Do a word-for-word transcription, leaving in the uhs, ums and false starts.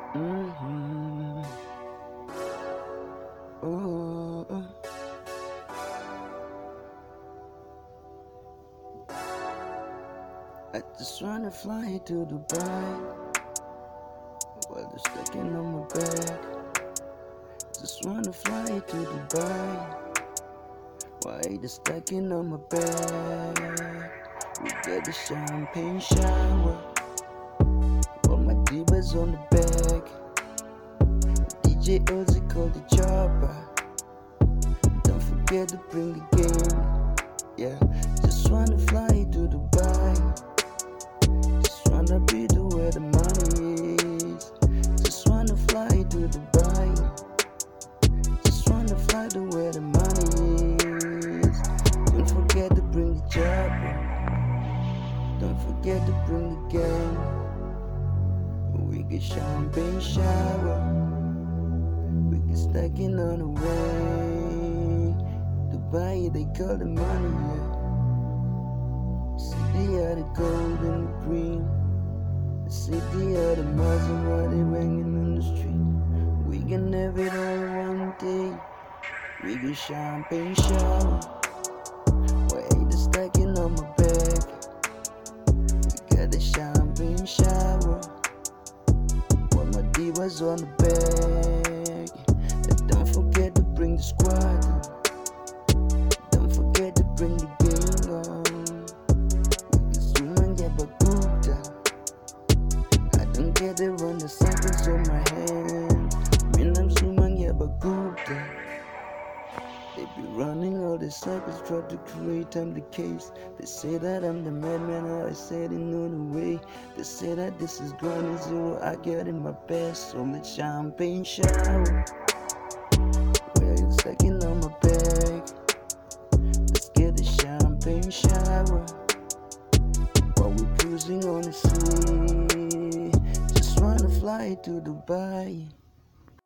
Mm-hmm. Oh, oh. I just wanna fly to Dubai while they're sticking on my back. Just wanna fly to Dubai while they're stacking on my back. We get a champagne shower while my divas on the back. D J Ozzy called the chopper. Don't forget to bring the game. Yeah, just wanna fly to Dubai. Just wanna be the where the money is. Just wanna fly to Dubai. Just wanna fly to where the money is. Don't forget to bring the chopper. Don't forget to bring the gang. We get champagne shower. We get stacking on the way. Dubai, they call the money, yeah. City of the gold and the green. The city of the Maserati ringing on the street. We can have it all one day. We get champagne shower. Wait, the stacking on my back. We got the champagne shower. While my divas on the back. And don't forget to bring the squad. Don't forget to bring the gang on. I don't get it run the cycles on my hand. When I'm zooming, yeah, but Gupta. They be running all the cycles, try to create time the case. They say that I'm the madman, I said it no the way. They say that this is ground zero, I get in my best. So much champagne shower. Where you stacking on my back. Let's get the champagne shower. While we cruising on the sea. Just wanna fly to Dubai.